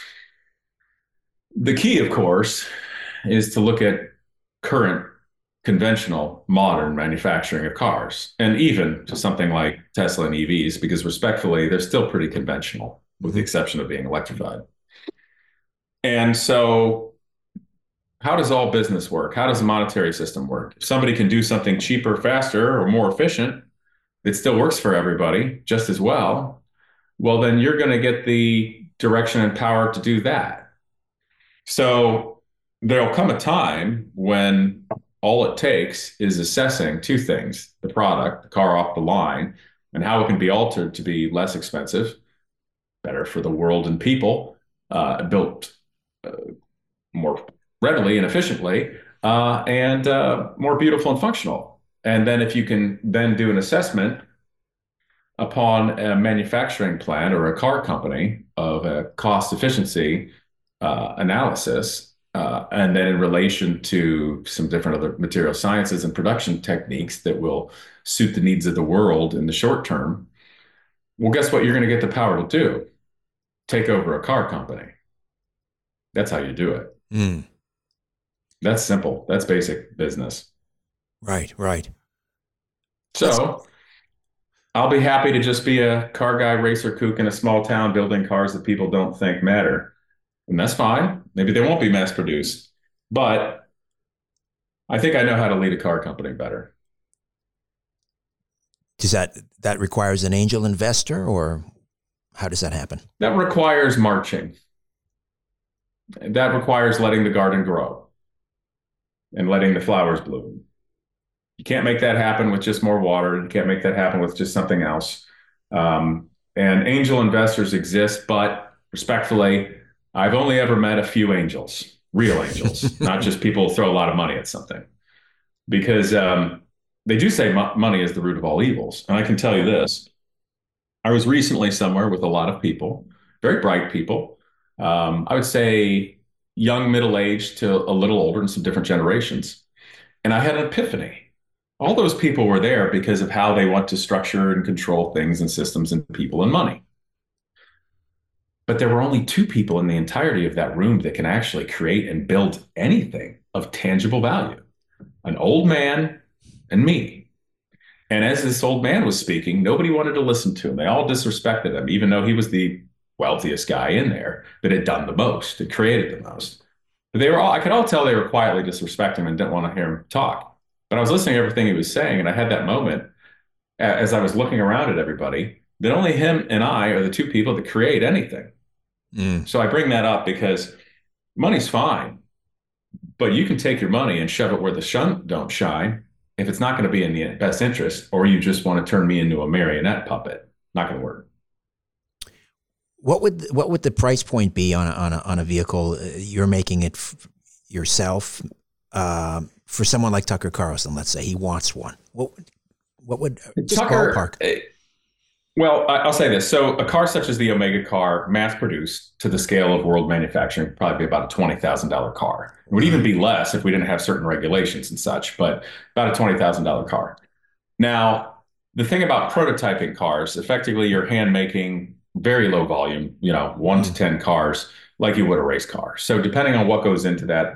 The key, of course, is to look at current conventional modern manufacturing of cars, and even to something like Tesla and EVs, because respectfully, they're still pretty conventional, with the exception of being electrified. And so how does all business work? How does the monetary system work? If somebody can do something cheaper, faster, or more efficient, that still works for everybody just as well, well, then you're going to get the direction and power to do that. So there'll come a time when all it takes is assessing two things: the product, the car off the line, and how it can be altered to be less expensive, better for the world and people, built more readily and efficiently, and more beautiful and functional. And then if you can then do an assessment upon a manufacturing plant or a car company of a cost efficiency analysis, and then in relation to some different other material sciences and production techniques that will suit the needs of the world in the short term, well, guess what you're going to get the power to do? Take over a car company. That's how you do it. Mm. That's simple. That's basic business. Right, right. So I'll be happy to just be a car guy, racer kook in a small town building cars that people don't think matter. And that's fine. Maybe they won't be mass produced, but I think I know how to lead a car company better. Does that requires an angel investor, or how does that happen? That requires marching. That requires letting the garden grow and letting the flowers bloom. You can't make that happen with just more water. You can't make that happen with just something else. And angel investors exist, but respectfully, I've only ever met a few angels, real angels, not just people who throw a lot of money at something. Because they do say money is the root of all evils. And I can tell you this. I was recently somewhere with a lot of people, very bright people. I would say young, middle-aged to a little older in some different generations. And I had an epiphany. All those people were there because of how they want to structure and control things and systems and people and money. But there were only two people in the entirety of that room that can actually create and build anything of tangible value: an old man and me. And as this old man was speaking, nobody wanted to listen to him. They all disrespected him, even though he was the wealthiest guy in there that had done the most, that created the most. But they were all, I could all tell they were quietly disrespecting him and didn't want to hear him talk. But I was listening to everything he was saying, and I had that moment as I was looking around at everybody that only him and I are the two people that create anything. Mm. So I bring that up because money's fine, but you can take your money and shove it where the sun don't shine if it's not going to be in the best interest, or you just want to turn me into a marionette puppet. Not going to work. What would the price point be on a vehicle you're making it yourself for someone like Tucker Carlson? Let's say he wants one. What would just Tucker, ballpark? Well, I'll say this. So a car such as the Omega car, mass produced to the scale of world manufacturing, would probably be about a $20,000 car. It would even be less if we didn't have certain regulations and such, but about a $20,000 car. Now, the thing about prototyping cars, effectively you're hand making very low volume, 1 to 10 cars like you would a race car. So depending on what goes into that,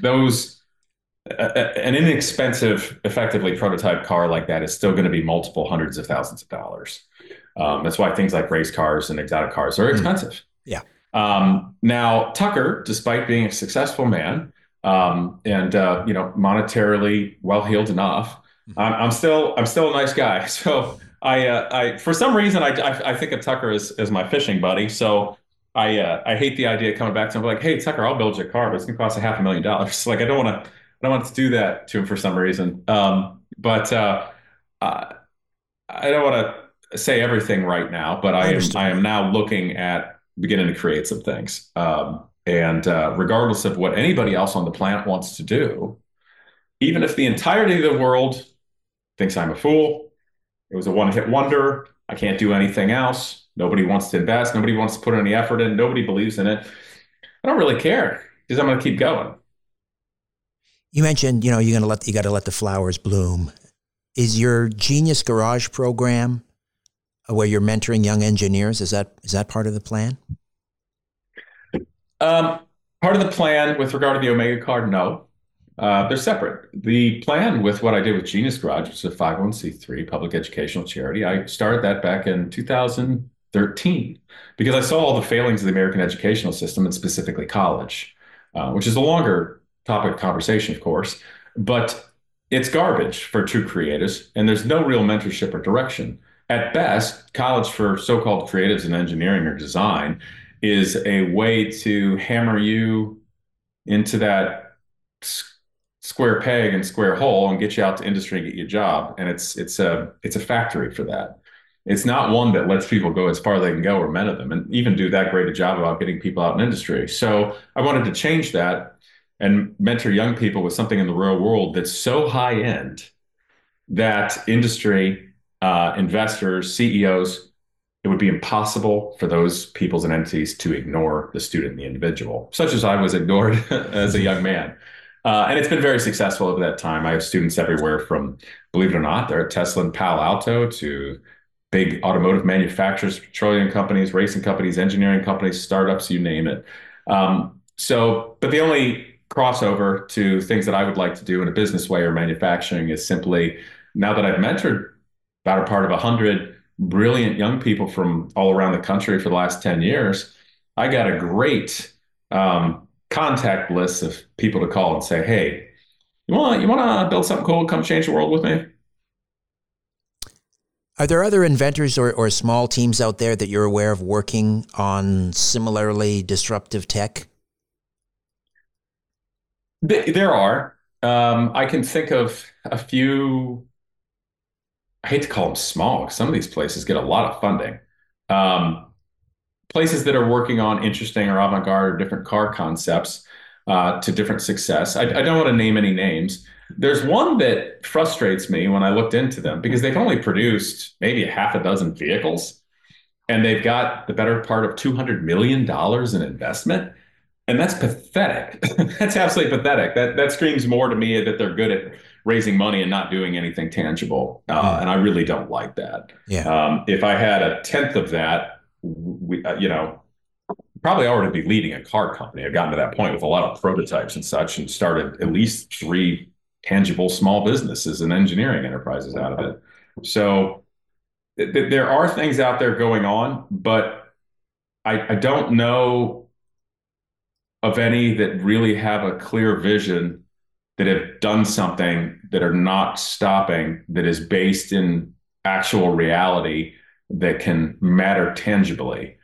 an inexpensive, effectively prototype car like that is still going to be multiple hundreds of thousands of dollars. That's why things like race cars and exotic cars are expensive. Yeah. Now, Tucker, despite being a successful man and monetarily well-heeled enough, I'm still a nice guy. So I for some reason I think of Tucker as my fishing buddy. So I hate the idea of coming back to him like, hey Tucker, I'll build you a car, but it's gonna cost $500,000. Like I don't want to do that to him for some reason. But I don't want to say everything right now, but I am now looking at beginning to create some things. And regardless of what anybody else on the planet wants to do, even if the entirety of the world thinks I'm a fool, it was a one-hit wonder, I can't do anything else, nobody wants to invest, nobody wants to put any effort in, nobody believes in it, I don't really care because I'm going to keep going. You mentioned, you got to let the flowers bloom. Is your Genius Garage program where you're mentoring young engineers, is that part of the plan? Part of the plan with regard to the Omega car, no. They're separate. The plan with what I did with Genius Garage, which is a 501c3 public educational charity, I started that back in 2013 because I saw all the failings of the American educational system and specifically college, which is a longer topic of conversation, of course, but it's garbage for true creatives, and there's no real mentorship or direction. At best, college for so-called creatives in engineering or design is a way to hammer you into that square peg and square hole and get you out to industry and get you a job. And it's a factory for that. It's not one that lets people go as far as they can go or many of them, and even do that great a job about getting people out in industry. So I wanted to change that and mentor young people with something in the real world that's so high end that industry, investors, CEOs, it would be impossible for those peoples and entities to ignore the student and the individual, such as I was ignored as a young man. And it's been very successful over that time. I have students everywhere from, believe it or not, they're at Tesla and Palo Alto, to big automotive manufacturers, petroleum companies, racing companies, engineering companies, startups, you name it. But the only crossover to things that I would like to do in a business way or manufacturing is simply, now that I've mentored about a part of 100 brilliant young people from all around the country for the last 10 years, I got a great contact list of people to call and say, hey, you want to build something cool, come change the world with me? Are there other inventors or small teams out there that you're aware of working on similarly disruptive tech? There are. I can think of a few. I hate to call them small, because some of these places get a lot of funding. Places that are working on interesting or avant-garde or different car concepts to different success. I don't want to name any names. There's one that frustrates me when I looked into them, because they've only produced maybe a half a dozen vehicles, and they've got the better part of $200 million in investment. And that's pathetic. That's absolutely pathetic. That screams more to me that they're good at raising money and not doing anything tangible. And I really don't like that. Yeah. If I had a tenth of that, probably already be leading a car company. I've gotten to that point with a lot of prototypes and such, and started at least 3 tangible small businesses and engineering enterprises out of it. So there are things out there going on, but I don't know of any that really have a clear vision, that have done something, that are not stopping, that is based in actual reality, that can matter tangibly.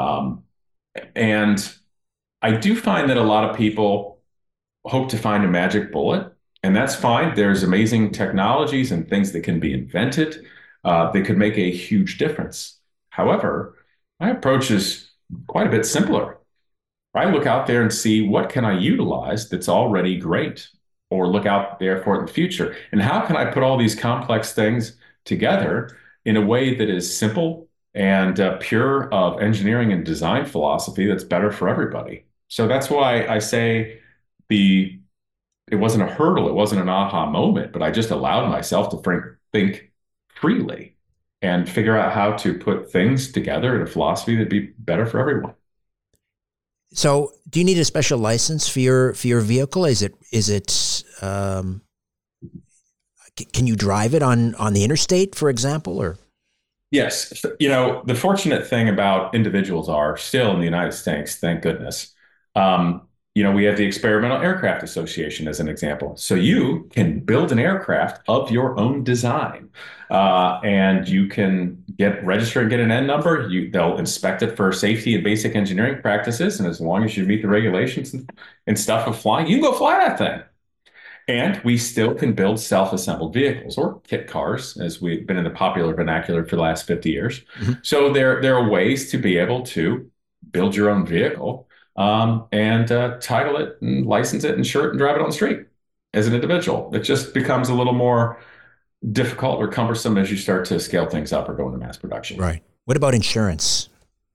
And I do find that a lot of people hope to find a magic bullet, and that's fine. There's amazing technologies and things that can be invented that could make a huge difference. However, my approach is quite a bit simpler. I look out there and see, what can I utilize that's already great, or look out there for it in the future? And how can I put all these complex things together in a way that is simple and pure of engineering and design philosophy that's better for everybody? So that's why I say it wasn't a hurdle, it wasn't an aha moment, but I just allowed myself to think freely and figure out how to put things together in a philosophy that'd be better for everyone. So, do you need a special license for your vehicle? Is it can you drive it on the interstate, for example, or? Yes. The fortunate thing about individuals are still in the United States, thank goodness. We have the Experimental Aircraft Association as an example. So you can build an aircraft of your own design, and you can get registered and get an N number. They'll inspect it for safety and basic engineering practices. And as long as you meet the regulations and stuff of flying, you can go fly that thing. And we still can build self-assembled vehicles, or kit cars, as we've been in the popular vernacular for the last 50 years. Mm-hmm. So there are ways to be able to build your own vehicle, and title it and license it, insure it, and drive it on the street as an individual. It just becomes a little more difficult or cumbersome as you start to scale things up or go into mass production. Right. What about insurance?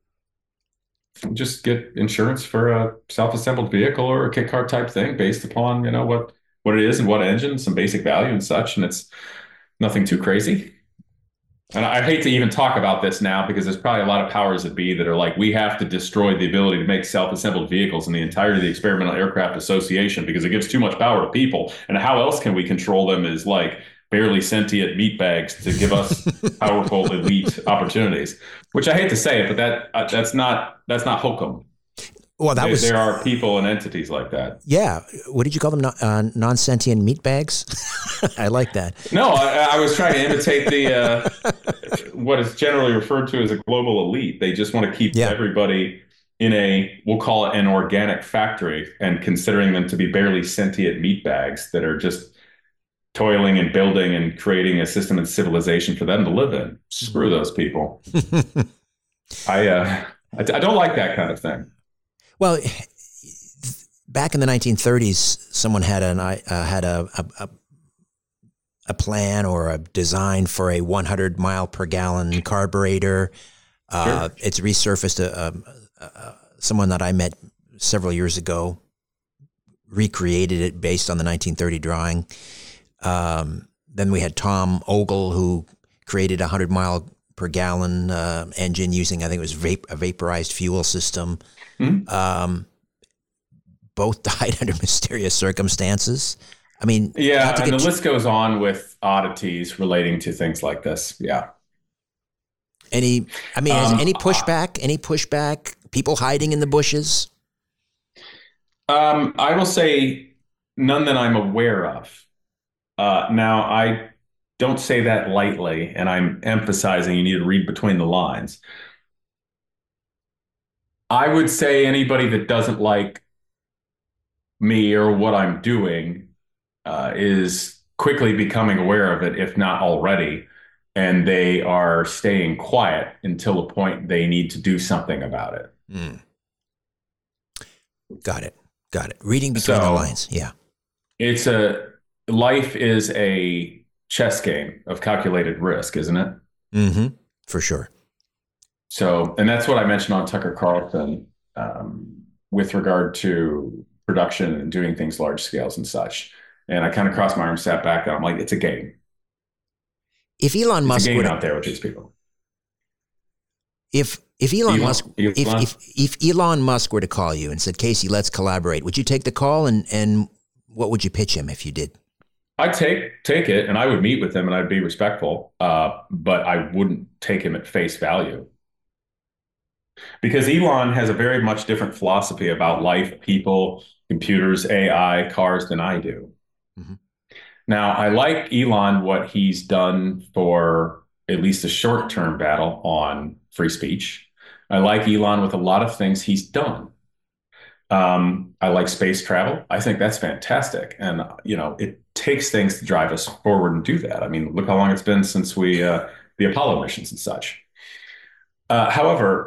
Just get insurance for a self-assembled vehicle or a kit car type thing based upon, what it is and what engine, some basic value and such. And it's nothing too crazy. And I hate to even talk about this now, because there's probably a lot of powers that be that are like, we have to destroy the ability to make self-assembled vehicles in the entirety of the Experimental Aircraft Association because it gives too much power to people. And how else can we control them as like barely sentient meat bags to give us powerful elite opportunities? Which I hate to say it, but that's not hokum. Well, there are people and entities like that. Yeah. What did you call them? Non-sentient meat bags? I like that. No, I was trying to imitate the what is generally referred to as a global elite. They just want to keep everybody we'll call it an organic factory, and considering them to be barely sentient meat bags that are just toiling and building and creating a system and civilization for them to live in. Screw those people. I don't like that kind of thing. Well, back in the 1930s, someone had a plan or a design for a 100 mile per gallon carburetor. Sure. It's resurfaced. Someone that I met several years ago recreated it based on the 1930 drawing. Then we had Tom Ogle, who created a 100 mile per gallon engine using, I think it was a vaporized fuel system. Mm-hmm. Both died under mysterious circumstances. I mean, yeah, and the list goes on with oddities relating to things like this. Yeah. Any pushback? Any pushback? People hiding in the bushes? I will say none that I'm aware of. Now, I don't say that lightly, and I'm emphasizing you need to read between the lines. I would say anybody that doesn't like me or what I'm doing is quickly becoming aware of it, if not already, and they are staying quiet until a point they need to do something about it. Mm. Got it. Reading between the lines. Yeah. Life is a chess game of calculated risk, isn't it? Mm-hmm. For sure. So, and that's what I mentioned on Tucker Carlson with regard to production and doing things large scales and such. And I kind of crossed my arms, sat back, and I'm like, it's a game. If Elon Musk were out there with these people. If Elon Musk were to call you and said, Casey, let's collaborate, would you take the call, and what would you pitch him if you did? I'd take it, and I would meet with him, and I'd be respectful, but I wouldn't take him at face value. Because Elon has a very much different philosophy about life, people, computers, AI, cars than I do. Mm-hmm. Now, I like Elon, what he's done for at least a short-term battle on free speech. I like Elon with a lot of things he's done. I like space travel. I think that's fantastic. And, it takes things to drive us forward and do that. I mean, look how long it's been since the Apollo missions and such. However,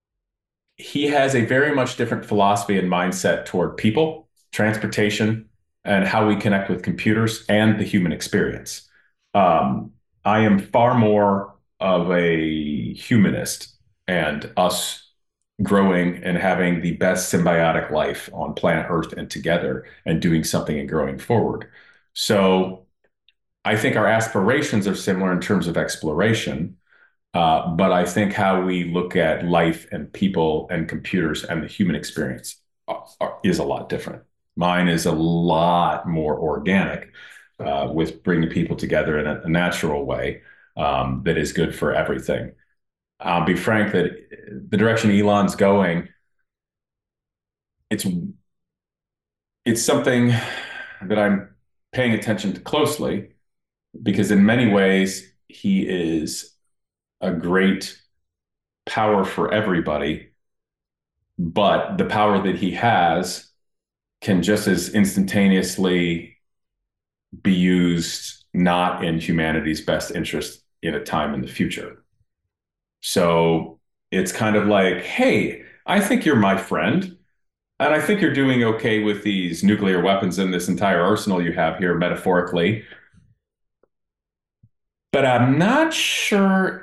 he has a very much different philosophy and mindset toward people, transportation, and how we connect with computers and the human experience. I am far more of a humanist, and us growing and having the best symbiotic life on planet Earth and together and doing something and growing forward. So I think our aspirations are similar in terms of exploration, but I think how we look at life and people and computers and the human experience is a lot different. Mine is a lot more organic, with bringing people together in a natural way that is good for everything. I'll be frank that the direction Elon's going, it's something that I'm paying attention to closely, because in many ways he is a great power for everybody, but the power that he has can just as instantaneously be used not in humanity's best interest in a time in the future. So it's kind of like, hey, I think you're my friend, and I think you're doing okay with these nuclear weapons and this entire arsenal you have here, metaphorically, but I'm not sure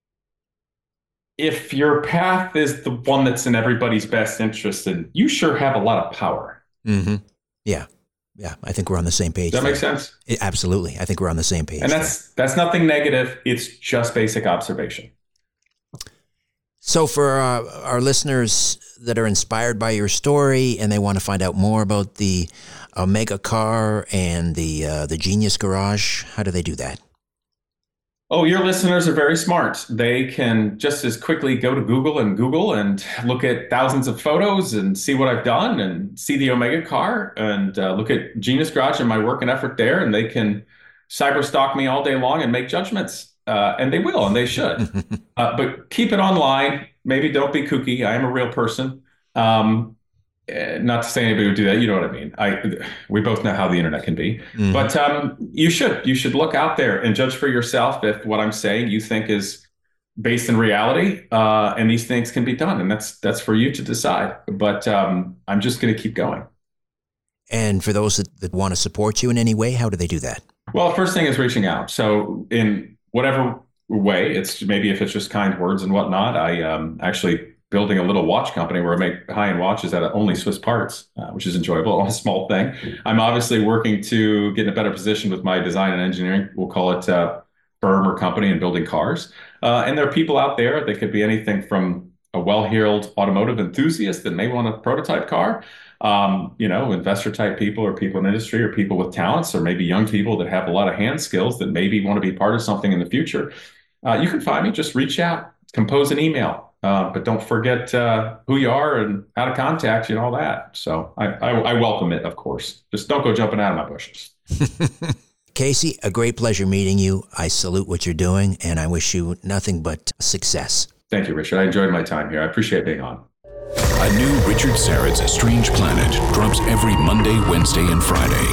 if your path is the one that's in everybody's best interest. And you sure have a lot of power. Mm-hmm. Yeah. I think we're on the same page. Does that make sense? Absolutely. I think we're on the same page. And that's nothing negative. It's just basic observation. So for our listeners that are inspired by your story and they want to find out more about the Omega car and the Genius Garage, how do they do that? Oh, your listeners are very smart. They can just as quickly go to Google and look at thousands of photos and see what I've done and see the Omega car and look at Genius Garage and my work and effort there. And they can cyberstalk me all day long and make judgments. And they will, and they should. But keep it online. Maybe don't be kooky. I am a real person. Not to say anybody would do that. You know what I mean? We both know how the internet can be. Mm-hmm. But you should look out there and judge for yourself if what I'm saying you think is based in reality, and these things can be done. And that's for you to decide. But I'm just going to keep going. And for those that want to support you in any way, how do they do that? Well, first thing is reaching out. So in whatever way, it's maybe if it's just kind words and whatnot, I actually building a little watch company where I make high-end watches out of only Swiss parts, which is enjoyable, a small thing. I'm obviously working to get in a better position with my design and engineering, we'll call it firm or company, and building cars. And there are people out there that could be anything from a well-heeled automotive enthusiast that may want a prototype car, investor type people or people in industry or people with talents, or maybe young people that have a lot of hand skills that maybe want to be part of something in the future. You can find me, just reach out, compose an email. But don't forget who you are and how to contact you and all that. So I welcome it, of course. Just don't go jumping out of my bushes. Casey, a great pleasure meeting you. I salute what you're doing, and I wish you nothing but success. Thank you, Richard. I enjoyed my time here. I appreciate being on. A new Richard Syrett's Strange Planet drops every Monday, Wednesday, and Friday.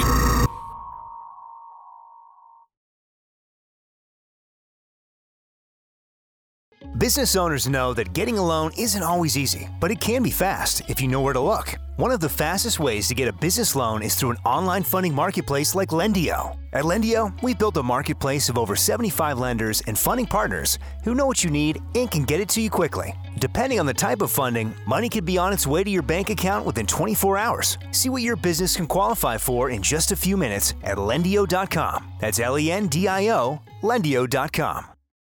Business owners know that getting a loan isn't always easy, but it can be fast if you know where to look. One of the fastest ways to get a business loan is through an online funding marketplace like Lendio. At Lendio, we've built a marketplace of over 75 lenders and funding partners who know what you need and can get it to you quickly. Depending on the type of funding, money could be on its way to your bank account within 24 hours. See what your business can qualify for in just a few minutes at Lendio.com. That's Lendio, Lendio.com.